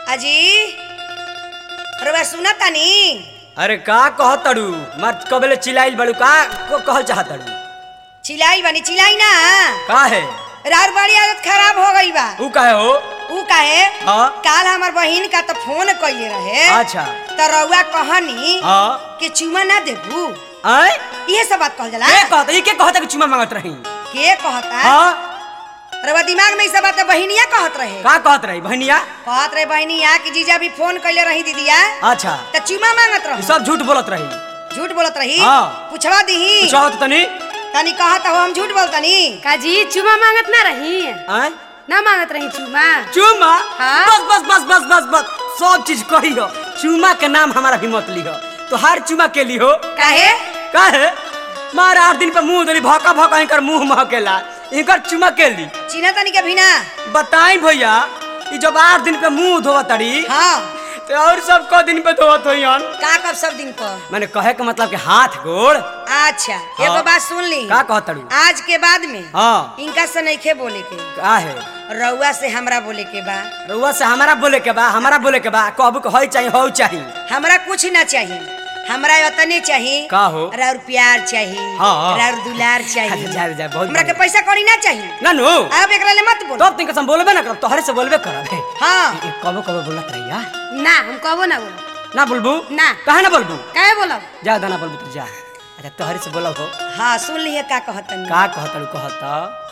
अजी रउआ सुना तानी। अरे का कहतड़ू मत कबले चिल्लाइल बड़ू का को कहल चाहतड़ू चिल्लाई बनी चिल्लाई ना का है रार बड़ी आदत खराब हो गई बा। ऊ काहे हो ऊ काहे हाँ काल हमार बहिन का तो फोन कइले रहे। अच्छा तो रउआ कहनी हाँ कि चुमा ना देबू आय ये सब बात कहल जाला। के कहता कि चुमा मांगत रही के कहता हाँ रउआ दिमाग में ई सब बात बहिनिया कहत रहे। का कहत रही बहनिया कहत रहे बहिनिया कि जीजा भी फोन कइले रही दीदिया अच्छा तो चुमा मांगत ई रही। सब झूठ बोलत रही झूठ बोलत रही। हाँ। पूछवा दीही पूछो तो तनी तनी कहत हो हम झूठ बोलतनी। काजी चुमा मांगत ना रही आय ना मांगत रही चुमा। चुमा हाँ? बस बस बस बस बस बस सब चीज कही हो चुमा के नाम हमारा भी मत लिहो तो हर चुमा के लिहो काहे काहे मार 8 दिन पे मुंह धरी भौका भौका इनकर मुंह महकेला इनकर चुमा के ली चिन्ह तनी के भी ना। बताई भैया ई जब 8 दिन पे मुंह धोवत तड़ी हाँ तो और सब को दिन पे धोवत होइयन का कब सब दिन पर। माने कहे के मतलब कि हाथ गोड़ अच्छा एगो हाँ। बात सुन ली का कहतड़ू आज के बाद में हाँ इनका से नइखे बोले के का है रउआ से हमरा बोले के बा। रउआ से हमारा बोले के बा हमारा बोले के बा कहबू के होई चाहिए हो चाहिए हमरा कुछ ना चाहिए हमरा उतने चाहिए का हो राउर प्यार चाहिए हाँ। राउर दुलार चाहिए। अच्छा, जा जा बहुत हमरा के पैसा कौड़ी ना चाहिए। ना नो अब एकरा ले मत बोल। तब तिनके हम बोलबे ना करब तोहरे से बोलबे करब हाँ कबो कबो बोलत रहिया ना हम कहबो ना बोलो ना बोलबू ना काहे ना बोलबू काहे बोलब जा दाना बोलबू तू जा अच्छा तोहरे से बोलब हो हाँ सुन लिए का कहतनी। का कहतड़ू कहत